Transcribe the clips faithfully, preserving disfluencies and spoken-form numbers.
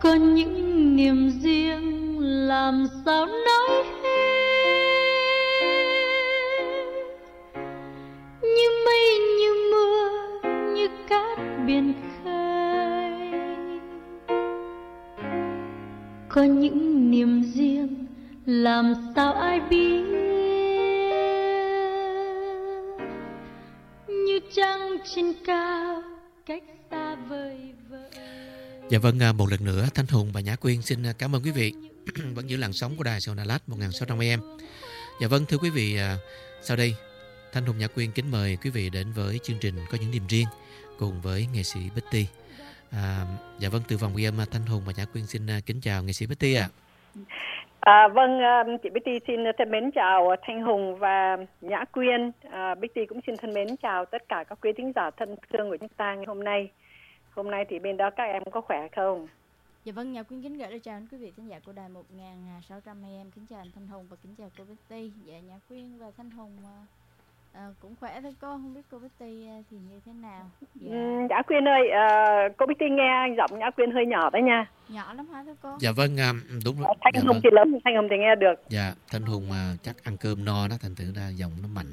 có những niềm riêng làm sao nói hết, như mây như mưa như cát biển khơi. Có những niềm riêng làm sao ai biết, như trăng trên cao cách xa vời vợi. Dạ vâng, một lần nữa Thanh Hùng và Nhã Quyên xin cảm ơn quý vị vẫn giữ làn sóng của đài Sài Gòn Đà Lạt một nghìn sáu trăm a em. Dạ vâng, thưa quý vị, sau đây Thanh Hùng, Nhã Quyên kính mời quý vị đến với chương trình Có những niềm riêng cùng với nghệ sĩ Betty. À, dạ vâng, từ vòng ghi âm Thanh Hùng và Nhã Quyên xin kính chào nghệ sĩ Betty ạ. À, vâng, chị Betty xin thân mến chào Thanh Hùng và Nhã Quyên. À, Betty cũng xin thân mến chào tất cả các quý thính giả thân thương của chúng ta ngày hôm nay. Hôm nay thì bên đó các em có khỏe không? Dạ vâng, Nhã Quyên kính gửi lời chào đến quý vị khán giả của đài một nghìn sáu trăm a em. Kính chào anh Thanh Hùng và kính chào cô Betty. Dạ, Nhã Quyên và Thanh Hùng à, cũng khỏe thôi cô, không biết cô Betty thì như thế nào? Dạ, ừ, Nhã Quyên ơi, à, cô Betty nghe giọng Nhã Quyên hơi nhỏ đấy nha. Nhỏ lắm hả thưa cô? Dạ vâng, đúng rồi. Thanh dạ Hùng vâng. thì lớn, Thanh Hùng thì nghe được. Dạ, Thanh Hùng mà chắc ăn cơm no đó, thành thử ra giọng nó mạnh.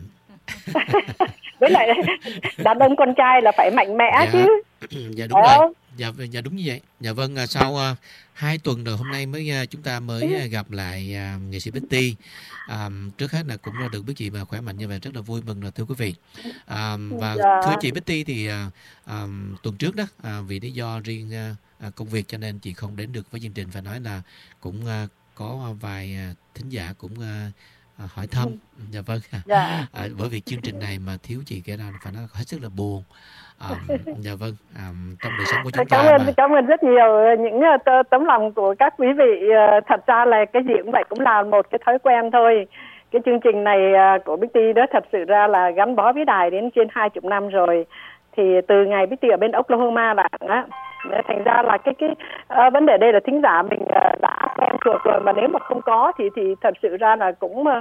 Với lại đàn ông con trai là phải mạnh mẽ dạ, chứ. Dạ đúng Ờ. rồi. Dạ, dạ đúng như vậy. Dạ vâng, sau uh, hai tuần rồi hôm nay mới uh, chúng ta mới uh, gặp lại uh, nghệ sĩ Betty. Um, trước hết là cũng được biết chị mà khỏe mạnh như vậy rất là vui mừng rồi thưa quý vị. Um, và dạ. thưa chị Betty thì uh, um, tuần trước đó uh, vì lý do riêng uh, công việc cho nên chị không đến được với chương trình, phải nói là cũng uh, có vài uh, thính giả cũng uh, À, hỏi thăm. Dạ vâng. Dạ. À, bởi vì chương trình này mà thiếu chị cái nào phải nói hết sức là buồn. À, dạ vâng. À, trong đời sống của chúng cảm ta ơn mà... cảm ơn rất nhiều những uh, tấm lòng của các quý vị. Uh, thật ra là cái gì cũng vậy, cũng là một cái thói quen thôi. Cái chương trình này uh, của Betty đó thật sự ra là gắn bó với đài đến trên hai chục năm rồi. Thì từ ngày Betty ở bên Oklahoma bạn á, thành ra là cái cái uh, vấn đề đây là thính giả mình uh, đã quen thuộc rồi, mà nếu mà không có thì thì thật sự ra là cũng uh,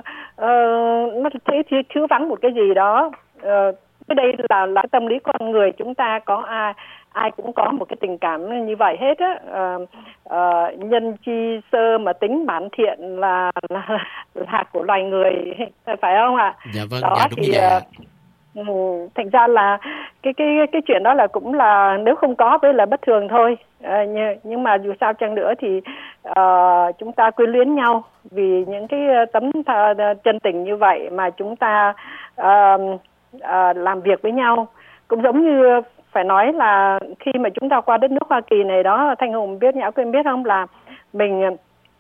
nó thấy thiếu, thiếu vắng một cái gì đó. Uh, cái đây là là tâm lý con người chúng ta, có ai ai cũng có một cái tình cảm như vậy hết á. Uh, uh, nhân chi sơ mà tính bản thiện là là, là của loài người, phải không ạ? Dạ vâng, đó, dạ đúng thì, như vậy. Uh, Ừ, thành ra là cái cái cái chuyện đó là cũng là nếu không có với là bất thường thôi. À, nhưng, nhưng mà dù sao chăng nữa thì uh, chúng ta quyến luyến nhau vì những cái tấm th- chân tình như vậy mà chúng ta uh, uh, làm việc với nhau. Cũng giống như phải nói là khi mà chúng ta qua đất nước Hoa Kỳ này đó, Thanh Hùng biết, Nhã Quyên biết không, là mình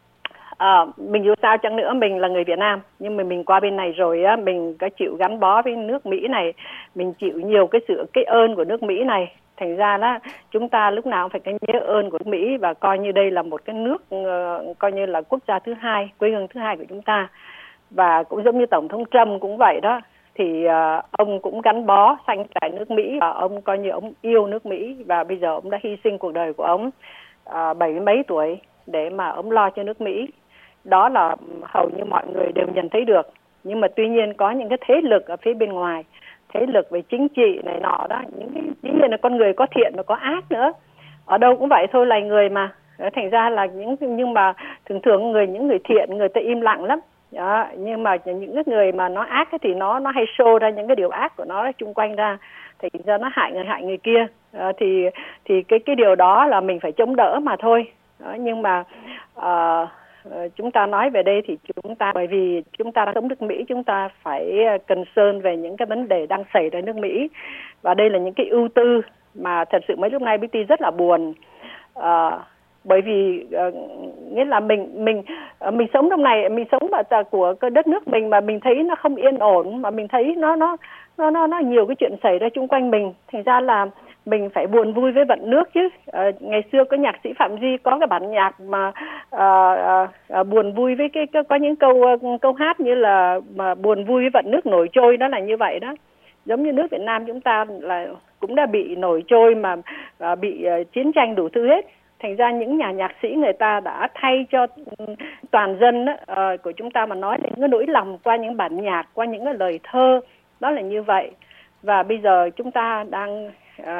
À, mình dù sao chăng nữa mình là người Việt Nam, nhưng mà mình qua bên này rồi á, mình có chịu gắn bó với nước Mỹ này, mình chịu nhiều cái sự cái ơn của nước Mỹ này. Thành ra đó chúng ta lúc nào cũng phải cái nhớ ơn của nước Mỹ và coi như đây là một cái nước uh, coi như là quốc gia thứ hai, quê hương thứ hai của chúng ta. Và cũng giống như Tổng thống Trump cũng vậy đó, thì uh, ông cũng gắn bó sanh tại nước Mỹ và ông coi như ông yêu nước Mỹ, và bây giờ ông đã hy sinh cuộc đời của ông uh, bảy mấy tuổi để mà ông lo cho nước Mỹ. Đó là hầu như mọi người đều nhận thấy được. Nhưng mà tuy nhiên có những cái thế lực ở phía bên ngoài, thế lực về chính trị này nọ đó, những cái dĩ nhiên là con người có thiện và có ác nữa. Ở đâu cũng vậy thôi, là người mà. Thành ra là những nhưng mà thường thường người những người thiện người ta im lặng lắm. Đó, nhưng mà những cái người mà nó ác thì nó nó hay show ra những cái điều ác của nó chung quanh ra, thì ra nó hại người hại người kia. À, thì thì cái cái điều đó là mình phải chống đỡ mà thôi. Đó, nhưng mà uh, chúng ta nói về đây thì chúng ta, bởi vì chúng ta đang sống nước Mỹ, chúng ta phải concern về những cái vấn đề đang xảy ra nước Mỹ, và đây là những cái ưu tư mà thật sự mấy lúc nay Betty rất là buồn. Uh, bởi vì uh, nghĩa là mình mình uh, mình sống trong này, mình sống ở của cái đất nước mình mà mình thấy nó không yên ổn, mà mình thấy nó nó nó nó nó nhiều cái chuyện xảy ra chung quanh mình, thành ra là mình phải buồn vui với vận nước chứ. À, ngày xưa có nhạc sĩ Phạm Duy có cái bản nhạc mà à, à, buồn vui với cái, cái có những câu câu hát như là mà buồn vui với vận nước nổi trôi, đó là như vậy đó. Giống như nước Việt Nam chúng ta là cũng đã bị nổi trôi mà à, bị à, chiến tranh đủ thứ hết. Thành ra những nhà nhạc sĩ người ta đã thay cho toàn dân đó, uh, của chúng ta mà nói đến cái nỗi lòng qua những bản nhạc, qua những cái lời thơ, đó là như vậy. Và bây giờ chúng ta đang uh,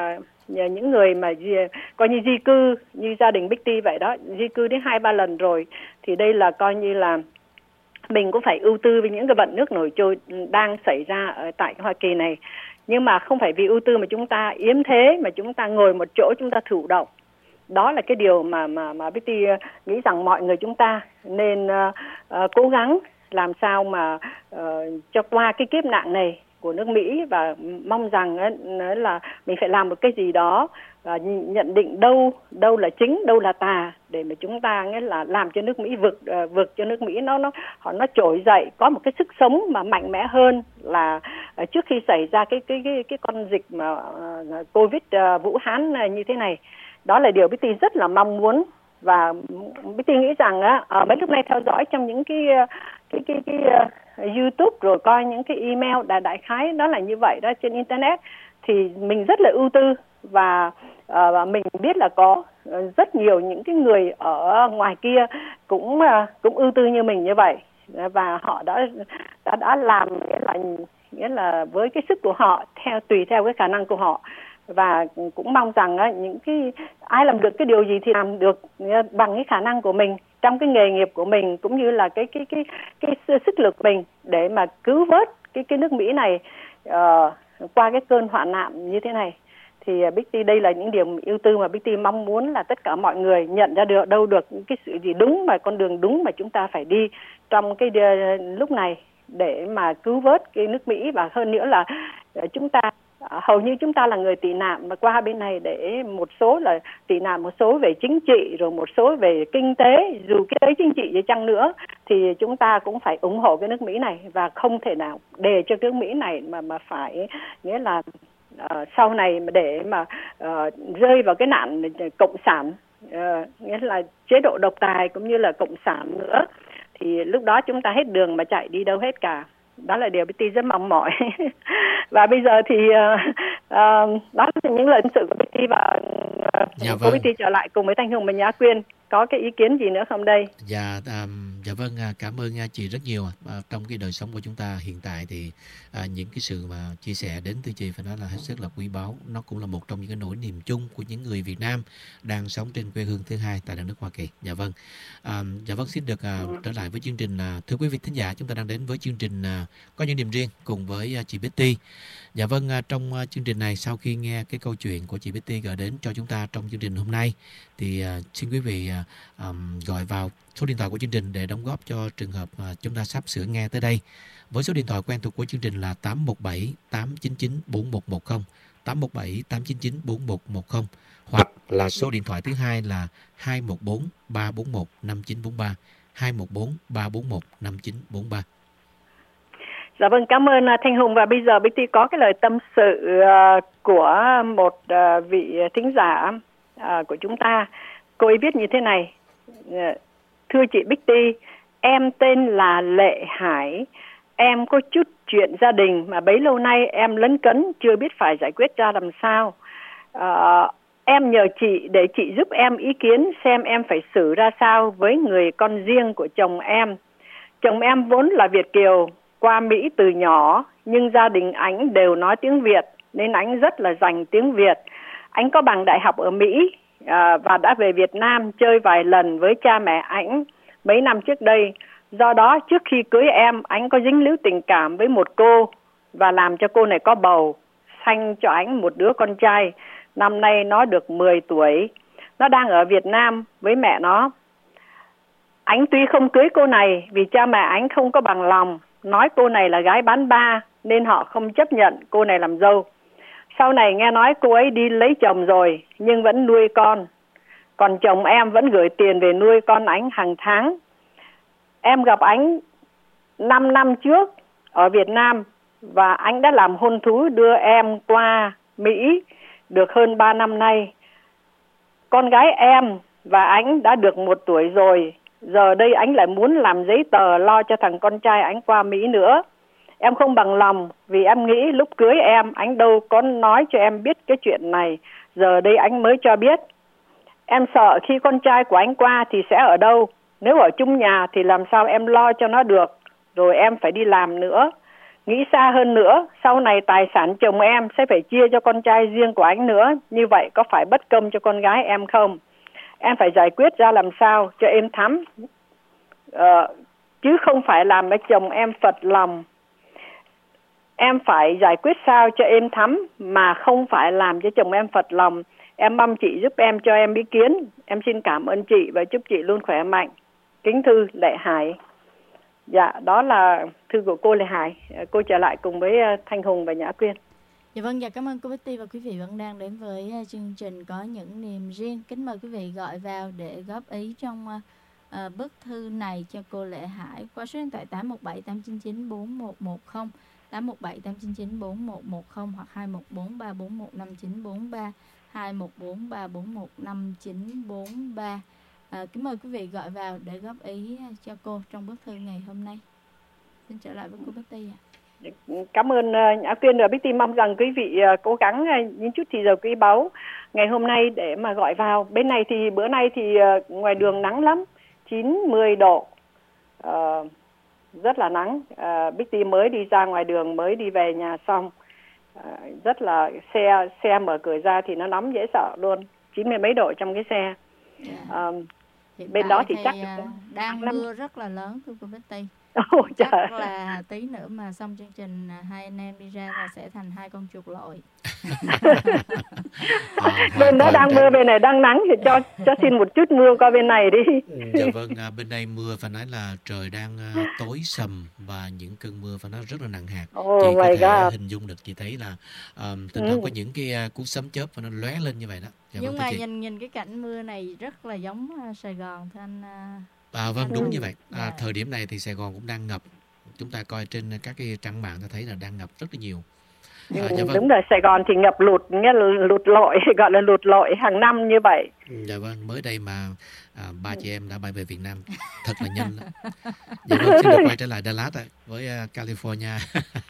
những người mà di, coi như di cư như gia đình Bích Ti vậy đó, di cư đến hai ba lần rồi, thì đây là coi như là mình cũng phải ưu tư với những cái vận nước nổi trôi đang xảy ra ở tại Hoa Kỳ này. Nhưng mà không phải vì ưu tư mà chúng ta yếm thế, mà chúng ta ngồi một chỗ chúng ta thụ động. Đó là cái điều mà mà mà Bích Ti nghĩ rằng mọi người chúng ta nên uh, uh, cố gắng làm sao mà uh, cho qua cái kiếp nạn này của nước Mỹ, và mong rằng uh, là mình phải làm một cái gì đó và nhận định đâu đâu là chính, đâu là tà, để mà chúng ta nghĩa là làm cho nước Mỹ vực uh, vực cho nước Mỹ nó nó họ nó trỗi dậy, có một cái sức sống mà mạnh mẽ hơn là uh, trước khi xảy ra cái cái cái cái con dịch mà uh, Covid uh, Vũ Hán uh, như thế này. Đó là điều Bích Ti rất là mong muốn, và Bích Ti nghĩ rằng á, ở mấy lúc này theo dõi trong những cái cái cái, cái, cái uh, YouTube rồi coi những cái email đại đại khái đó là như vậy đó trên internet, thì mình rất là ưu tư, và uh, mình biết là có rất nhiều những cái người ở ngoài kia cũng uh, cũng ưu tư như mình như vậy, và họ đã đã đã làm nghĩa là nghĩa là với cái sức của họ, theo tùy theo cái khả năng của họ. Và cũng mong rằng á, những cái ai làm được cái điều gì thì làm được bằng cái khả năng của mình trong cái nghề nghiệp của mình, cũng như là cái cái cái cái, cái sức lực mình để mà cứu vớt cái cái nước Mỹ này uh, qua cái cơn hoạn nạn như thế này. Thì uh, Bích Ti đây là những điều ưu tư mà Bích Ti mong muốn là tất cả mọi người nhận ra được đâu được cái sự gì đúng, mà con đường đúng mà chúng ta phải đi trong cái uh, lúc này để mà cứu vớt cái nước Mỹ. Và hơn nữa là uh, chúng ta hầu như chúng ta là người tị nạn mà qua bên này, để một số là tị nạn, một số về chính trị, rồi một số về kinh tế. Dù cái đấy chính trị gì chăng nữa thì chúng ta cũng phải ủng hộ cái nước Mỹ này, và không thể nào để cho cái nước Mỹ này mà mà phải nghĩa là uh, sau này mà để mà uh, rơi vào cái nạn cộng sản, uh, nghĩa là chế độ độc tài cũng như là cộng sản nữa, thì lúc đó chúng ta hết đường mà chạy đi đâu hết cả. Đó là điều Bích Ti rất mong mỏi. Và bây giờ thì uh, uh, đó là những lời tâm sự của Bích Ti, và uh, dạ vâng. cô Bích Ti trở lại cùng với Thanh Hùng và Nhã Quyên. Có cái ý kiến gì nữa không đây? Dạ, um, dạ vâng, cảm ơn chị rất nhiều. À, trong cái đời sống của chúng ta hiện tại thì à, những cái sự mà chia sẻ đến từ chị phải nói là hết sức là quý báu. Nó cũng là một trong những cái nỗi niềm chung của những người Việt Nam đang sống trên quê hương thứ hai tại đất nước Hoa Kỳ. Dạ vâng, à, dạ vâng, xin được à, trở lại với chương trình. À, thưa quý vị thính giả, chúng ta đang đến với chương trình à, Có Những Niềm Riêng cùng với à, chị Bích Ti. Dạ vâng, à, trong à, chương trình này, sau khi nghe cái câu chuyện của chị Bích Ti gửi đến cho chúng ta trong chương trình hôm nay, thì uh, xin quý vị uh, um, gọi vào số điện thoại của chương trình để đóng góp cho trường hợp uh, chúng ta sắp sửa nghe tới đây. Với số điện thoại quen thuộc của chương trình là tám một bảy tám chín chín bốn một một không, tám một bảy tám chín chín bốn một một không, hoặc là số điện thoại thứ hai là hai một bốn ba bốn một năm chín bốn ba, hai một bốn ba bốn một năm chín bốn ba. Dạ vâng, cảm ơn Thanh Hùng. Và bây giờ Bích Ti có cái lời tâm sự uh, của một uh, vị thính giả À, của chúng ta. Cô ấy viết như thế này: thưa chị Bích Ti, em tên là Lệ Hải. Em có chút chuyện gia đình mà bấy lâu nay em lấn cấn chưa biết phải giải quyết ra làm sao. à, Em nhờ chị để chị giúp em ý kiến xem em phải xử ra sao với người con riêng của chồng em. Chồng em vốn là Việt kiều, qua Mỹ từ nhỏ, nhưng gia đình anh đều nói tiếng Việt nên anh rất là rành tiếng Việt. Anh có bằng đại học ở Mỹ à, và đã về Việt Nam chơi vài lần với cha mẹ anh mấy năm trước đây. Do đó trước khi cưới em, anh có dính líu tình cảm với một cô và làm cho cô này có bầu, sanh cho anh một đứa con trai. Năm nay nó được mười tuổi. Nó đang ở Việt Nam với mẹ nó. Anh tuy không cưới cô này vì cha mẹ anh không có bằng lòng, nói cô này là gái bán ba nên họ không chấp nhận cô này làm dâu. Sau này nghe nói cô ấy đi lấy chồng rồi nhưng vẫn nuôi con. Còn chồng em vẫn gửi tiền về nuôi con anh hàng tháng. Em gặp anh năm năm trước ở Việt Nam và anh đã làm hôn thú đưa em qua Mỹ được hơn ba năm nay. Con gái em và anh đã được một tuổi rồi. Giờ đây anh lại muốn làm giấy tờ lo cho thằng con trai anh qua Mỹ nữa. Em không bằng lòng vì em nghĩ lúc cưới em anh đâu có nói cho em biết cái chuyện này. Giờ đây anh mới cho biết. Em sợ khi con trai của anh qua thì sẽ ở đâu. Nếu ở chung nhà thì làm sao em lo cho nó được. Rồi em phải đi làm nữa. nghĩ xa hơn nữa, sau này tài sản chồng em sẽ phải chia cho con trai riêng của anh nữa. Như vậy có phải bất công cho con gái em không? Em phải giải quyết ra làm sao cho êm thắm, ờ, chứ không phải làm cho chồng em phật lòng. Em phải giải quyết sao cho êm thắm mà không phải làm cho chồng em phật lòng. Em mong chị giúp em, cho em ý kiến. Em xin cảm ơn chị và chúc chị luôn khỏe mạnh. Kính thư Lệ Hải. Dạ, đó là thư của cô Lệ Hải. Cô trở lại cùng với Thanh Hùng và Nhã Quyên. Dạ vâng, dạ cảm ơn cô Betty và quý vị vẫn đang đến với chương trình Có Những Niềm Riêng. Kính mời quý vị gọi vào để góp ý trong uh, bức thư này cho cô Lệ Hải qua số điện thoại tám một bảy tám chín chín bốn một một không, tám một bảy tám chín chín bốn một một không hoặc hai một bốn ba bốn một năm chín bốn ba, hai một bốn ba bốn một năm chín bốn ba. À, kính mời quý vị gọi vào để góp ý cho cô trong bức thư ngày hôm nay. Xin trở lại với cô Betty ạ. Cảm ơn uh, Nhã Quyên và Betty. Mong rằng quý vị uh, cố gắng uh, những chút thì giờ quý báu ngày hôm nay để mà gọi vào. Bên này thì bữa nay thì uh, ngoài đường nắng lắm, chín mười độ, uh, rất là nắng. uh, Betty mới đi ra ngoài đường, mới đi về nhà xong, uh, rất là xe xe mở cửa ra thì nó nóng dễ sợ luôn, chín mươi mấy độ trong cái xe. Yeah. uh, Bên đó thì, thì chắc uh, đang mưa lắm. Rất là lớn thưa cô Betty. Oh, chắc trời. là tí nữa mà xong chương trình hai anh em đi ra là sẽ thành hai con chuột lội. à, bên đó đang mưa, bên này đang nắng thì cho cho xin một chút mưa qua bên này đi. Dạ vâng, à, bên đây mưa phải nói là trời đang uh, tối sầm và những cơn mưa phải nói rất là nặng hạt. Oh, chị có thể God. hình dung được, chị thấy là um, thỉnh thoảng ừ. có những cái uh, cú sấm chớp và nó lóe lên như vậy đó. Dạ Nhưng vâng, mà chị. nhìn nhìn cái cảnh mưa này rất là giống uh, Sài Gòn thưa anh. Uh... À, vâng, đúng ừ. như vậy. À, Dạ. Thời điểm này thì Sài Gòn cũng đang ngập. Chúng ta coi trên các cái trang mạng ta thấy là đang ngập rất là nhiều. À, ừ, dạ vâng. Đúng rồi, Sài Gòn thì ngập lụt, nghĩa là lụt lội, gọi là lụt lội hàng năm như vậy. Dạ vâng, mới đây mà à, ba chị em đã bay về Việt Nam thật là nhanh đó. Dạ vâng, xin được quay trở lại Dallas à, với uh, California.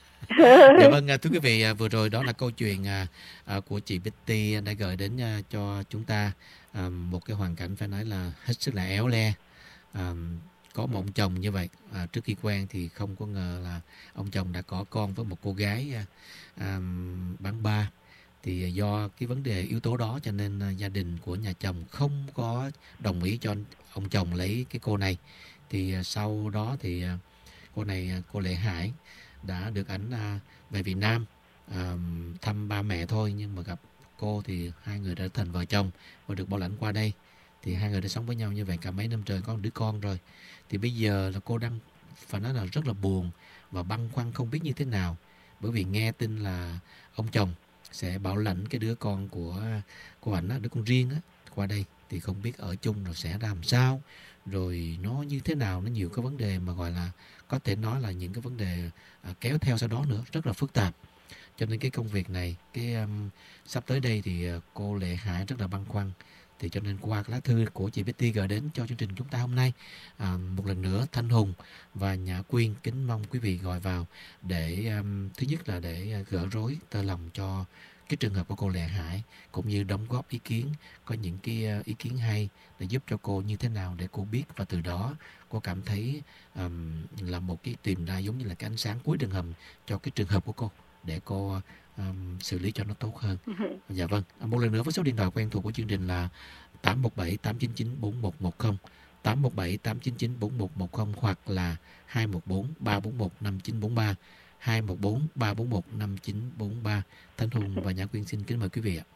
Dạ vâng, thưa quý vị, vừa rồi đó là câu chuyện uh, của chị Betty đã gửi đến uh, cho chúng ta uh, một cái hoàn cảnh phải nói là hết sức là éo le. Uh, có một ông chồng như vậy, à, trước khi quen thì không có ngờ là ông chồng đã có con với một cô gái à, à, bán ba. Thì do cái vấn đề yếu tố đó cho nên à, gia đình của nhà chồng không có đồng ý cho ông chồng lấy cái cô này. Thì à, sau đó thì à, cô này, cô Lệ Hải đã được ảnh à, về Việt Nam à, thăm ba mẹ thôi, nhưng mà gặp cô thì hai người đã thành vợ chồng và được bảo lãnh qua đây. Thì hai người đã sống với nhau như vậy cả mấy năm trời, có một đứa con rồi. Thì bây giờ là cô đang phải nói là rất là buồn và băn khoăn không biết như thế nào. Bởi vì nghe tin là ông chồng sẽ bảo lãnh cái đứa con của cô ảnh, đứa con riêng á, qua đây. Thì không biết ở chung rồi sẽ làm sao, rồi nó như thế nào. Nó nhiều cái vấn đề mà gọi là có thể nói là những cái vấn đề à, kéo theo sau đó nữa, rất là phức tạp. Cho nên cái công việc này, cái um, sắp tới đây thì uh, cô Lệ Hải rất là băn khoăn. Thì cho nên qua cái lá thư của chị Betty gửi đến cho chương trình chúng ta hôm nay, à, một lần nữa Thanh Hùng và Nhã Quyên kính mong quý vị gọi vào để um, thứ nhất là để gỡ rối tơ lòng cho cái trường hợp của cô Lệ Hải, cũng như đóng góp ý kiến, có những cái uh, ý kiến hay để giúp cho cô như thế nào để cô biết, và từ đó cô cảm thấy um, là một cái tìm ra giống như là cái ánh sáng cuối đường hầm cho cái trường hợp của cô, để cô Um, xử lý cho nó tốt hơn. Dạ vâng, một lần nữa với số điện thoại quen thuộc của chương trình là tám một bảy tám chín chín bốn một một không, tám một bảy tám chín chín bốn một một không hoặc là hai một bốn ba bốn một năm chín bốn ba, hai một bốn ba bốn một năm chín bốn ba. Thanh Hùng và Nhã Quyên xin kính mời quý vị ạ.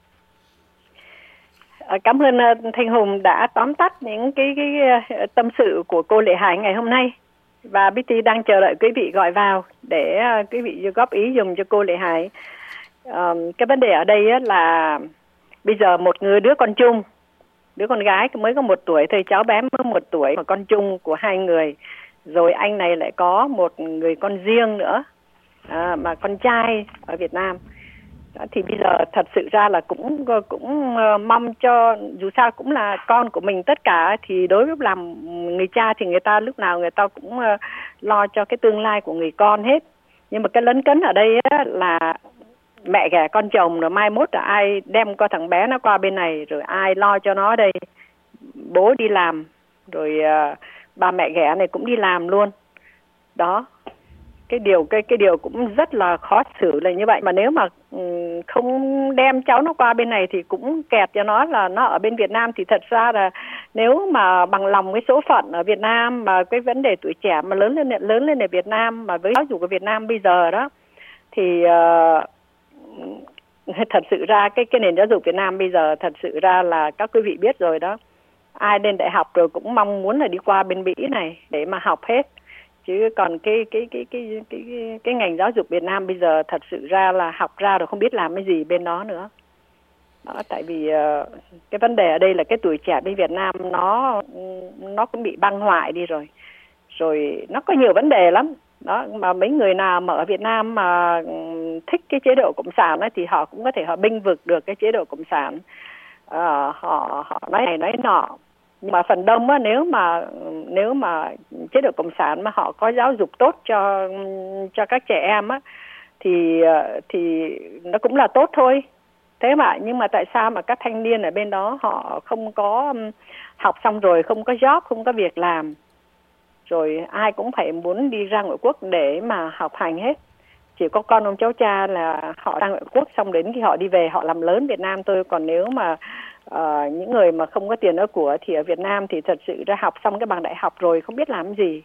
Cảm ơn Thanh Hùng đã tóm tắt những cái, cái tâm sự của cô Lệ Hải ngày hôm nay. Và Betty đang chờ đợi quý vị gọi vào để quý vị góp ý dùng cho cô Lệ Hải. Um, cái vấn đề ở đây là bây giờ một người đứa con chung, đứa con gái mới có một tuổi thôi, cháu bé mới một tuổi, mà con chung của hai người, rồi anh này lại có một người con riêng nữa, à, mà con trai ở Việt Nam. Đó, thì bây giờ thật sự ra là cũng cũng uh, mong cho, dù sao cũng là con của mình tất cả, thì đối với làm người cha thì người ta lúc nào người ta cũng uh, lo cho cái tương lai của người con hết. Nhưng mà cái lấn cấn ở đây á, là mẹ ghẻ con chồng, rồi mai mốt là ai đem con thằng bé nó qua bên này, rồi ai lo cho nó đây. Bố đi làm, rồi uh, bà mẹ ghẻ này cũng đi làm luôn. Đó, cái điều cái cái điều cũng rất là khó xử là như vậy. Mà nếu mà um, không đem cháu nó qua bên này thì cũng kẹt cho nó là nó ở bên Việt Nam. Thì thật ra là nếu mà bằng lòng cái số phận ở Việt Nam mà cái vấn đề tuổi trẻ mà lớn lên lớn lên ở Việt Nam mà với giáo dục của Việt Nam bây giờ đó thì uh, thật sự ra cái cái nền giáo dục Việt Nam bây giờ thật sự ra là các quý vị biết rồi đó. Ai lên đại học rồi cũng mong muốn là đi qua bên Mỹ này để mà học hết. Chứ còn cái cái cái cái cái cái, cái ngành giáo dục Việt Nam bây giờ thật sự ra là học ra rồi không biết làm cái gì bên đó nữa. Đó, tại vì uh, cái vấn đề ở đây là cái tuổi trẻ bên Việt Nam nó nó cũng bị băng hoại đi rồi. Rồi nó có nhiều vấn đề lắm. Đó, mà mấy người nào mà ở Việt Nam mà thích cái chế độ cộng sản ấy, thì họ cũng có thể họ bênh vực được cái chế độ cộng sản. Uh, họ họ nói này nói nọ. Nhưng mà phần đông á, nếu mà nếu mà chế độ cộng sản mà họ có giáo dục tốt cho cho các trẻ em á thì thì nó cũng là tốt thôi. Thế mà nhưng mà tại sao mà các thanh niên ở bên đó họ không có học xong rồi không có job, không có việc làm, rồi ai cũng phải muốn đi ra ngoại quốc để mà học hành hết. Chỉ có con ông cháu cha là họ ra ngoại quốc xong đến khi họ đi về họ làm lớn Việt Nam thôi. Còn nếu mà uh, những người mà không có tiền ở của thì ở Việt Nam thì thật sự ra học xong cái bằng đại học rồi không biết làm gì.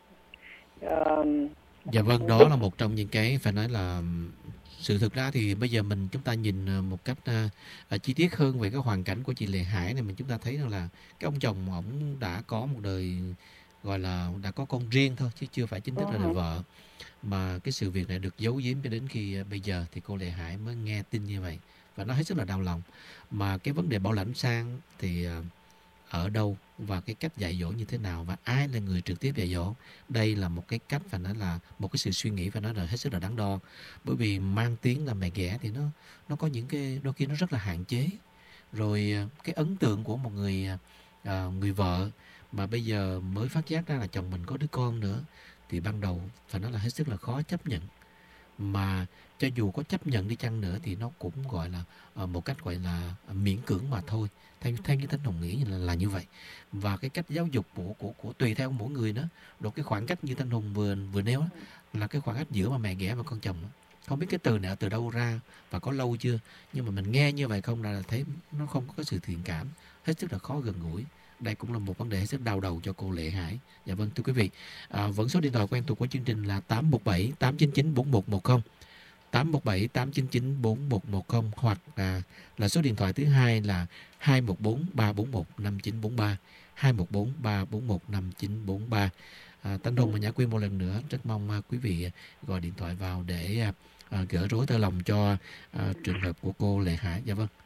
Uh, dạ vâng, đó là một trong những cái phải nói là sự thực ra thì bây giờ mình chúng ta nhìn một cách uh, chi tiết hơn về cái hoàn cảnh của chị Lệ Hải này, mình chúng ta thấy rằng là cái ông chồng ổng đã có một đời gọi là đã có con riêng thôi chứ chưa phải chính thức là đời vợ. Mà cái sự việc này được giấu giếm cho đến khi bây giờ thì cô Lệ Hải mới nghe tin như vậy và nó hết sức là đau lòng. Mà cái vấn đề bảo lãnh sang thì ở đâu và cái cách dạy dỗ như thế nào và ai là người trực tiếp dạy dỗ, đây là một cái cách phải nói là một cái sự suy nghĩ phải nói là hết sức là đắn đo. Bởi vì mang tiếng là mẹ ghẻ thì nó nó có những cái đôi khi nó rất là hạn chế. Rồi cái ấn tượng của một người uh, người vợ mà bây giờ mới phát giác ra là chồng mình có đứa con nữa thì ban đầu phải nói là hết sức là khó chấp nhận. Mà cho dù có chấp nhận đi chăng nữa thì nó cũng gọi là uh, một cách gọi là uh, miễn cưỡng mà thôi. Theo, theo như Thanh Hồng nghĩ là, là như vậy. Và cái cách giáo dục của, của, của tùy theo mỗi người đó. Rồi cái khoảng cách như Thanh Hồng vừa, vừa nêu đó, là cái khoảng cách giữa mà mẹ ghẻ và con chồng đó. Không biết cái từ này từ đâu ra và có lâu chưa, nhưng mà mình nghe như vậy không là thấy nó không có cái sự thiện cảm, hết sức là khó gần gũi. Đây cũng là một vấn đề rất đau đầu cho cô Lệ Hải. Dạ vâng, thưa quý vị, à, vẫn số điện thoại quen thuộc của chương trình là tám một bảy tám chín chín bốn một một không, tám một bảy tám chín chín bốn một một không, hoặc là, là số điện thoại thứ hai là hai một bốn ba bốn một năm chín bốn ba, hai một bốn ba bốn một năm chín bốn ba. À, Thanh Hùng và Nhã Quyên một lần nữa rất mong à, quý vị gọi điện thoại vào để à, gỡ rối tơ lòng cho à, trường hợp của cô Lệ Hải. Dạ vâng.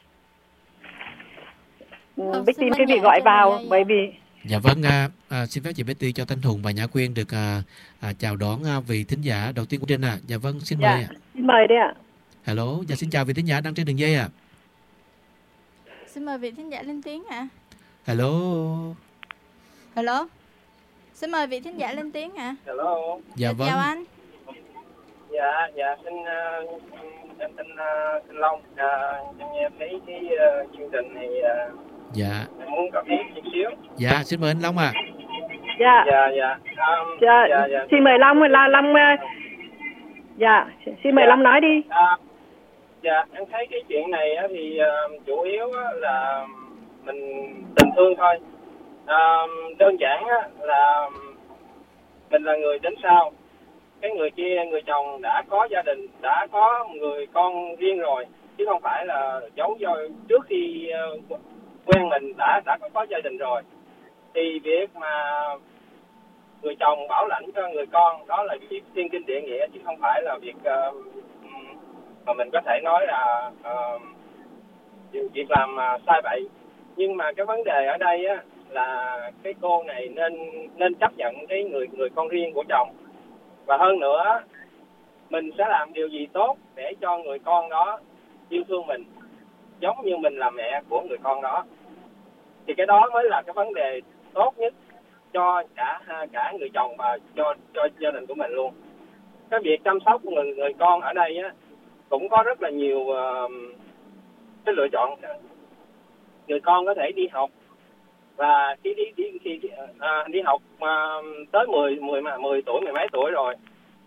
Betty quý vị gọi vào bởi vì dạ vâng, à, à, xin phép chị Betty cho Thanh Hùng và Nhã Quyên được à, à, chào đón à, vị thính giả đầu tiên của trên ạ. À. Dạ vâng, xin dạ, mời ạ. Xin mời đấy ạ. Hello, dạ xin chào vị thính giả đang trên đường dây ạ. À. Xin mời vị thính giả lên tiếng ạ. À. Hello. Hello. Xin mời vị thính giả lên tiếng ạ. À. Hello. Dạ, dạ vâng. Chào anh. Dạ, dạ xin uh, em tên uh, Thanh Long. Uh, em nghe thấy cái uh, chương trình này uh, dạ. Em muốn góp ý chút xíu. Dạ, xin mời anh Long ạ. À. Dạ. Dạ, dạ. Um, dạ. dạ, dạ. Xin mời Long là Long. Uh, dạ, xin mời dạ. Long nói đi. À, dạ, em thấy cái chuyện này uh, thì uh, chủ yếu uh, là mình tình thương thôi. Uh, đơn giản uh, là mình là người đến sau. Cái người kia, người chồng đã có gia đình, đã có người con riêng rồi, chứ không phải là giấu do trước khi uh, quen mình đã đã có, có gia đình rồi. Thì việc mà người chồng bảo lãnh cho người con đó là việc thiên kinh địa nghĩa, chứ không phải là việc uh, mà mình có thể nói là uh, việc làm uh, sai bậy. Nhưng mà cái vấn đề ở đây á, là cái cô này nên nên chấp nhận cái người người con riêng của chồng. Và hơn nữa, mình sẽ làm điều gì tốt để cho người con đó yêu thương mình, giống như mình là mẹ của người con đó. Thì cái đó mới là cái vấn đề tốt nhất cho cả cả người chồng và cho cho gia đình của mình luôn. Cái việc chăm sóc của người người con ở đây á, cũng có rất là nhiều uh, cái lựa chọn. Người con có thể đi học, và khi đi đi khi đi, à, đi học à, tới mười mười mười tuổi, mười mấy tuổi rồi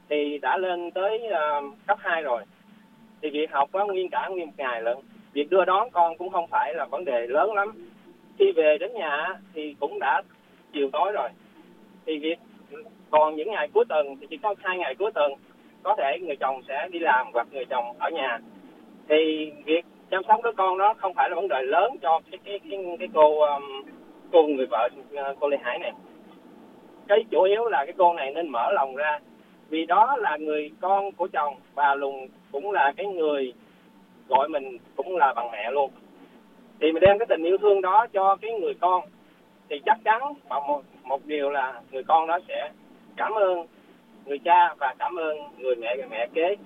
thì đã lên tới uh, cấp hai rồi. Thì việc học á, nguyên cả nguyên một ngày lận. Việc đưa đón con cũng không phải là vấn đề lớn lắm. Khi về đến nhà thì cũng đã chiều tối rồi. Thì việc còn những ngày cuối tuần thì chỉ có hai ngày cuối tuần có thể người chồng sẽ đi làm hoặc người chồng ở nhà. Thì việc chăm sóc đứa con đó không phải là vấn đề lớn cho cái cái cái, cái cô um, cô người vợ cô Lê Hải này. Cái chủ yếu là cái cô này nên mở lòng ra, vì đó là người con của chồng, bà Lùng cũng là cái người gọi mình cũng là bằng mẹ luôn. Thì mình đem cái tình yêu thương đó cho cái người con thì chắc chắn một một điều là người con đó sẽ cảm ơn người cha và cảm ơn người mẹ người mẹ kế.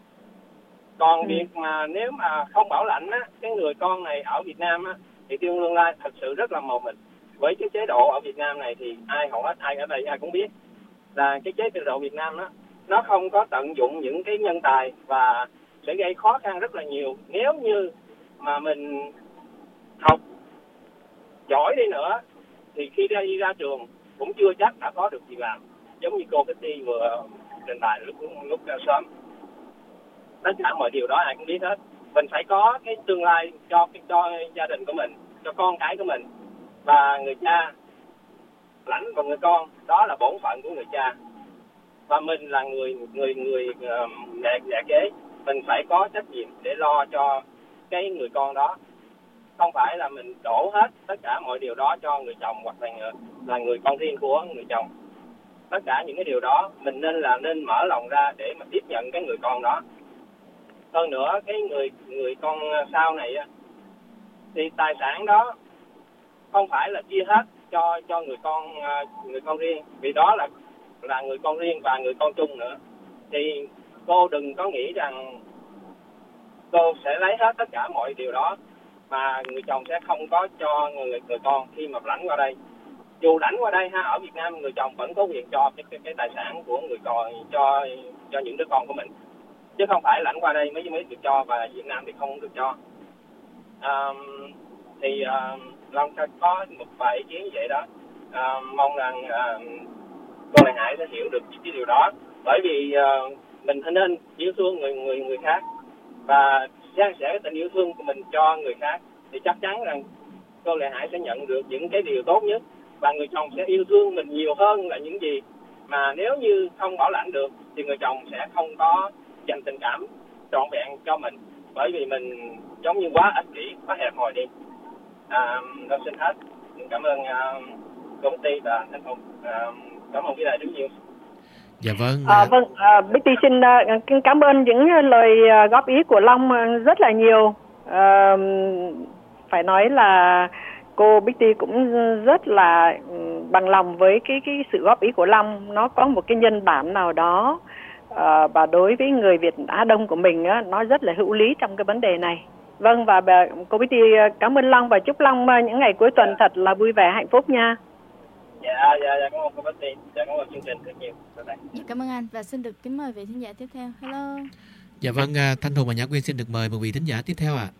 Còn ừ. việc mà nếu mà không bảo lãnh á, cái người con này ở Việt Nam á, thì Tiên Lương Lai thật sự rất là mờ mịt. Với cái chế độ ở Việt Nam này thì ai hầu hết ai ở đây ai cũng biết là cái chế độ Việt Nam đó nó không có tận dụng những cái nhân tài và sẽ gây khó khăn rất là nhiều. Nếu như mà mình học giỏi đi nữa thì khi ra đi ra trường cũng chưa chắc đã có được việc làm, giống như cô Kitty vừa trình bày lúc lúc sớm. Tất cả mọi điều đó ai cũng biết hết. Mình phải có cái tương lai cho cái cho gia đình của mình, cho con cái của mình, và người cha lãnh vào người con, đó là bổn phận của người cha. Và mình là người người người uh, mẹ mẹ kế, mình phải có trách nhiệm để lo cho cái người con đó. Không phải là mình đổ hết tất cả mọi điều đó cho người chồng hoặc là là người con riêng của người chồng. Tất cả những cái điều đó mình nên là nên mở lòng ra để mà tiếp nhận cái người con đó. Hơn nữa cái người người con sau này thì tài sản đó không phải là chia hết cho cho người con người con riêng, vì đó là là người con riêng và người con chung nữa. Thì cô đừng có nghĩ rằng cô sẽ lấy hết tất cả mọi điều đó mà người chồng sẽ không có cho người người con khi mà lãnh qua đây. Dù lãnh qua đây ha, ở Việt Nam người chồng vẫn có quyền cho cái cái, cái tài sản của người con cho cho những đứa con của mình, chứ không phải lãnh qua đây mới mới được cho và Việt Nam thì không được cho. Um, thì uh, Long có một vài ý kiến như vậy đó. Uh, mong rằng uh, cô Lê Hải sẽ hiểu được cái điều đó, bởi vì uh, mình nên yêu thương người người người khác và san sẻ cái tình yêu thương của mình cho người khác, thì chắc chắn rằng cô Lê Hải sẽ nhận được những cái điều tốt nhất và người chồng sẽ yêu thương mình nhiều hơn là những gì mà nếu như không bảo lãnh được thì người chồng sẽ không có dành tình cảm trọn vẹn cho mình, bởi vì mình giống như quá ích kỷ, quá hẹp hòi đi. À, tôi xin hết. Cảm ơn uh, cô Betty và Thanh Hùng. Uh, cảm ơn quý đại rất nhiều. Dạ vâng. À, vâng, à, Betty xin uh, cảm ơn những lời uh, góp ý của Long uh, rất là nhiều. Uh, phải nói là cô Betty cũng rất là um, bằng lòng với cái cái sự góp ý của Long. Nó có một cái nhân bản nào đó uh, và đối với người Việt Á Đông của mình uh, nó rất là hữu lý trong cái vấn đề này. Vâng, và bà, cô Betty cảm ơn Long và chúc Long uh, những ngày cuối tuần yeah. thật là vui vẻ hạnh phúc nha. Dạ, dạ, dạ, cảm ơn cô Betty. Dạ, cảm ơn chương trình rất nhiều. Dạ, cảm ơn anh và xin được kính mời vị thính giả tiếp theo. Hello. Dạ vâng, Thanh Hùng và Nhã Quyên xin được mời một vị thính giả tiếp theo ạ. À.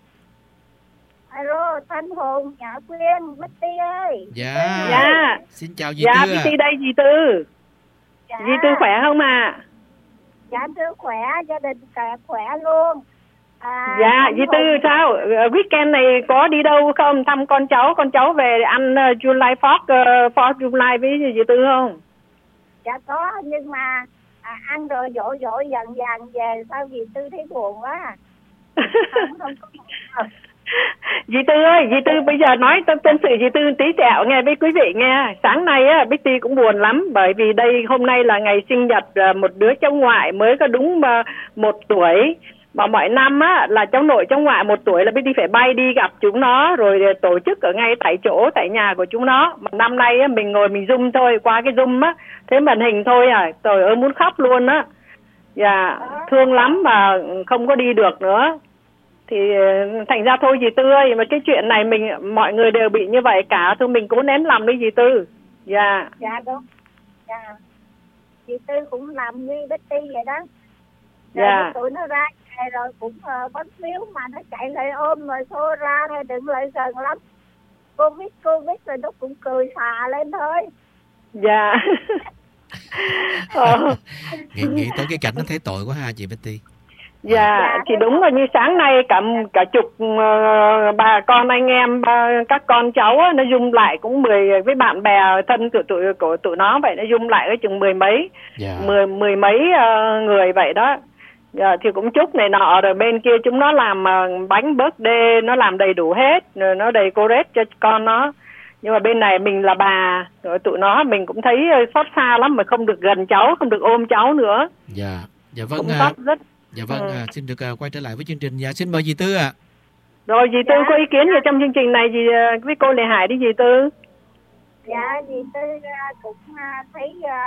Alo, Thanh Hùng, Nhã Quyên, Betty ơi. Dạ. Dạ. Xin chào dì dạ, Tư. Dạ, Betty đây dì Tư. Dạ. Dì Tư khỏe không ạ? À? Dạ, Tư khỏe, gia đình cả khỏe luôn. À, dạ, dì Tư sao? Weekend này có đi đâu không? Thăm con cháu, con cháu về ăn uh, July fourth, uh, fourth July với dì Tư không? Dạ có, nhưng mà à, ăn rồi dội dội dần dần về, sao dì Tư thấy buồn quá. Không, không có buồn. Dì Tư ơi, dì Tư bây giờ nói tâm tâm sự dì Tư tí tẹo nghe với quý vị nghe. Sáng nay á, Betty cũng buồn lắm, bởi vì đây hôm nay là ngày sinh nhật uh, một đứa cháu ngoại mới có đúng uh, một tuổi. Mà mọi năm á là cháu nội cháu ngoại một tuổi là Betty phải bay đi gặp chúng nó rồi tổ chức ở ngay tại chỗ tại nhà của chúng nó. Mà năm nay á mình ngồi mình zoom thôi, qua cái zoom á, thế màn hình thôi à, trời ơi muốn khóc luôn á. Dạ, thương lắm mà không có đi được nữa. Thì thành ra thôi dì Tư ơi, mà cái chuyện này mình mọi người đều bị như vậy cả, thôi mình cố nén lòng đi dì Tư. Dạ. Dạ đúng. Dạ. Dì Tư cũng làm như Betty vậy đó. Rồi dạ. Tụi nó ra rồi cũng uh, bánh phiếu mà nó chạy lại ôm rồi xô ra rồi đừng lại gần lắm. Covid Covid rồi nó cũng cười xà lên thôi. Dạ. Ờ. nghĩ nghĩ tới cái cảnh nó thấy tội quá ha chị Betty. Dạ, thì đúng là như sáng nay cả cả chục uh, bà con anh em uh, các con cháu á, nó zoom lại cũng mười với bạn bè thân của tụi của tụi nó vậy, nó zoom lại cái chừng mười mấy Dạ. mười mười mấy uh, người vậy đó. Dạ, thì cũng chúc này nọ, rồi bên kia chúng nó làm uh, bánh birthday, nó làm đầy đủ hết, rồi nó đầy decorate cho con nó. Nhưng mà bên này mình là bà, rồi tụi nó mình cũng thấy xót xa lắm, mà không được gần cháu, không được ôm cháu nữa. Dạ, dạ vâng. Cũng À, xót rất. dạ vâng, Ừ. à, xin được à, quay trở lại với chương trình. Dạ, xin mời dì Tư ạ. Rồi dì Tư Dạ. có ý kiến gì trong chương trình này gì với cô Lệ Hải đi dì Tư? Dạ, dì Tư à, cũng à, thấy à,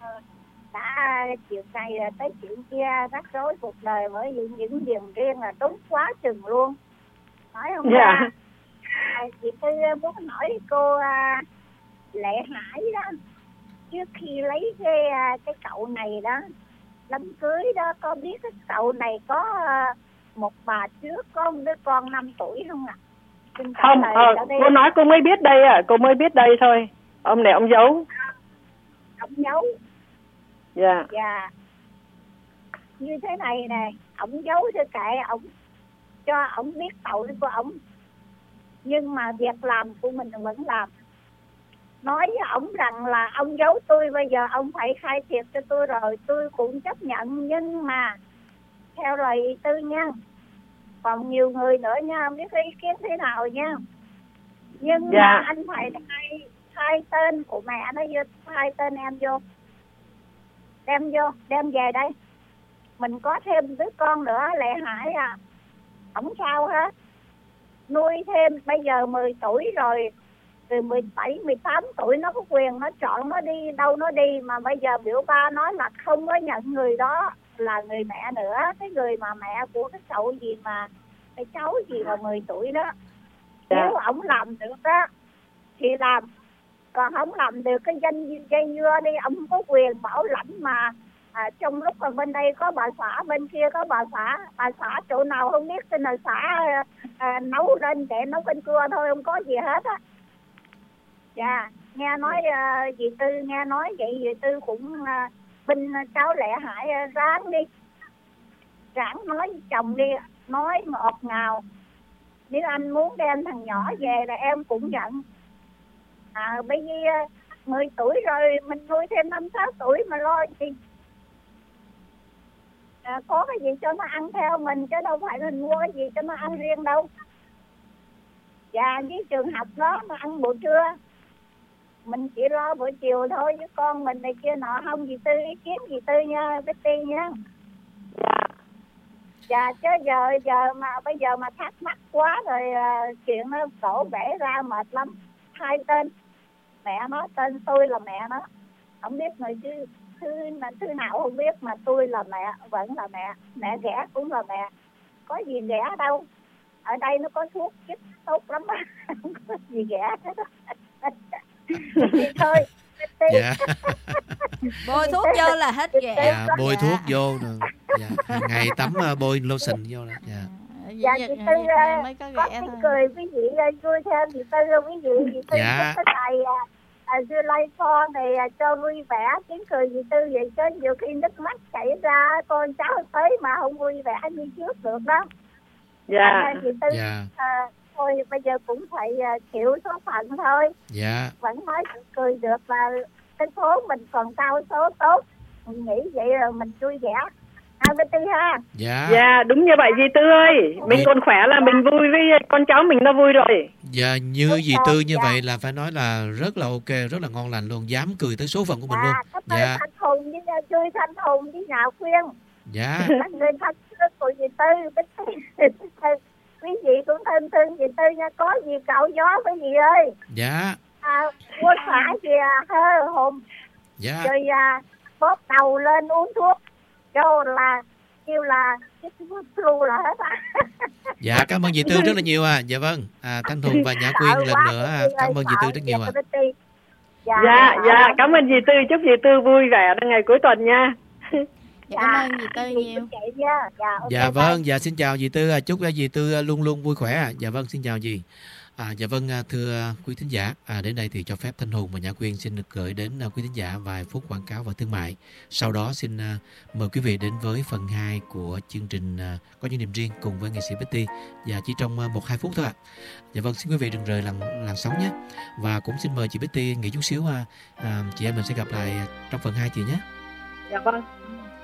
đã chuyện này à, tới chuyện kia rắc rối cuộc đời, bởi vì những điểm riêng là đúng quá chừng luôn. Nói không Dạ. ra. À, dì Tư muốn hỏi cô à, Lệ Hải đó, trước khi lấy cái à, cái cậu này đó, đám cưới đó, có biết cái cậu này có à, một bà trước có một đứa con năm tuổi không ạ? Xin trả Không, lời ờ, cho đây. cô nói cô mới biết đây à, cô mới biết đây thôi. Ông này ông giấu. Ông giấu. Dạ. Dạ. Như thế này nè, ổng giấu cho kệ ổng, cho ổng biết tội của ổng, nhưng mà việc làm của mình vẫn làm. Nói với ổng rằng là ông giấu tôi, bây giờ ông phải khai thiệt cho tôi, rồi tôi cũng chấp nhận, nhưng mà theo lời Tư nha. Còn nhiều người nữa nha, không biết ý kiến thế nào nha. Nhưng Dạ. mà anh phải khai, khai tên của mẹ nó vô, khai tên em vô, đem vô, đem về đây. Mình có thêm đứa con nữa, Lệ Hải à, không sao hết. Nuôi thêm, bây giờ mười tuổi rồi, từ mười bảy, mười tám tuổi nó có quyền, nó chọn nó đi đâu nó đi. Mà bây giờ biểu ba nói là không có nhận người đó là người mẹ nữa. Cái người mà mẹ của cái cậu gì mà, cái cháu gì mà mười tuổi đó. Dạ. Nếu ổng làm được đó thì làm, còn không làm được cái danh dây dưa đi, ông không có quyền bảo lãnh mà. À, trong lúc ở bên đây có bà xã, bên kia có bà xã, bà xã chỗ nào không biết, tên là xã à, nấu lên để nấu canh cua thôi, không có gì hết á. Dạ, nghe nói à, dì Tư nghe nói vậy, dì Tư cũng à, bên cháu Lệ Hải à, ráng đi, ráng nói với chồng đi, nói ngọt ngào. Nếu anh muốn đem thằng nhỏ về là em cũng nhận. À, bây giờ mười tuổi rồi, mình nuôi thêm năm sáu tuổi mà lo gì. À, có cái gì cho nó ăn theo mình, chứ đâu phải mình mua cái gì cho nó ăn riêng đâu. Dạ, với trường học đó nó ăn buổi trưa, mình chỉ lo buổi chiều thôi, với con mình này kia nọ. Không dì Tư ý kiến dì Tư nha, Betty nha. Dạ. Dạ, chứ giờ giờ mà bây giờ mà thắc mắc quá rồi, uh, chuyện nó đổ bể ra mệt lắm. Hai tên, mẹ nó, tên tôi là mẹ nó, không biết người chứ thứ, thứ nào không biết, mà tôi là mẹ, vẫn là mẹ, mẹ ghẻ cũng là mẹ, có gì ghẻ đâu. Ở đây nó có thuốc chích tốt lắm á, không có gì ghẻ hết á. Thì thôi. Dạ. Bôi thuốc vô là hết ghẻ. Dạ, bôi thuốc vô nè. Dạ, hàng ngày tắm uh, bôi lotion vô nè. Dạ. Dạ, chị Tư mới có có ghẻ tiếng thôi. cười quý vị vui theo chị Tư, quý vị chị Tư Dạ. có cái này à, July four này à, cho vui vẻ, tiếng cười chị Tư vậy, chứ nhiều khi nước mắt chảy ra, con cháu tới mà không vui vẻ như trước được đó. Dạ. Nên chị Tư Dạ. à, thôi bây giờ cũng phải à, chịu số phận thôi. Dạ. Vẫn nói cười được là cái số mình còn cao số tốt, mình nghĩ vậy rồi mình vui vẻ. À, Betty ha. Dạ. Dạ, đúng như vậy dì Tư ơi. Mình Dạ. còn khỏe là mình vui với con cháu mình nó vui rồi. Dạ, như dì Tư như vậy là phải nói là rất là ok, rất là ngon lành luôn, dám cười tới số phận của mình luôn. Dạ, cảm ơn Dạ. Thanh Hùng với chơi Thanh Hùng với nhà khuyên. Dạ. Các người thân thương của dì Tư, quý vị cũng thân thương dì Tư nha, có gì cạo gió với dì ơi. Dạ. À, mua xả gì à, hơ hồn. Dạ. Rồi à, bóp đầu lên uống thuốc, cho là kêu là cái flu là hết à. Dạ, cảm ơn dì Tư rất là nhiều à. Dạ vâng. À, Thanh Hùng và Nhã Quyên lần nữa à, cảm ơn dì Tư rất nhiều à. Dạ, Dạ, dạ, cảm ơn dì Tư, chúc dì Tư vui vẻ ngày cuối tuần nha. Dạ, cảm ơn dì Tư nhiều. Dạ, Dạ vâng, dạ xin chào dì Tư, chúc dì Tư luôn luôn vui khỏe. Dạ vâng, xin chào dì. À, dạ vâng, à, thưa quý thính giả, à, đến đây thì cho phép Thanh Hùng và Nhã Quyên xin được gửi đến à, quý thính giả vài phút quảng cáo và thương mại. Sau đó xin à, mời quý vị đến với phần hai của chương trình à, Có những niềm riêng cùng với nghệ sĩ Betty, và chỉ trong à, một hai phút thôi ạ. Dạ vâng, xin quý vị đừng rời làn làn sóng nhé. Và cũng xin mời chị Betty nghỉ chút xíu, à, à, chị em mình sẽ gặp lại trong phần hai chị nhé. Dạ vâng.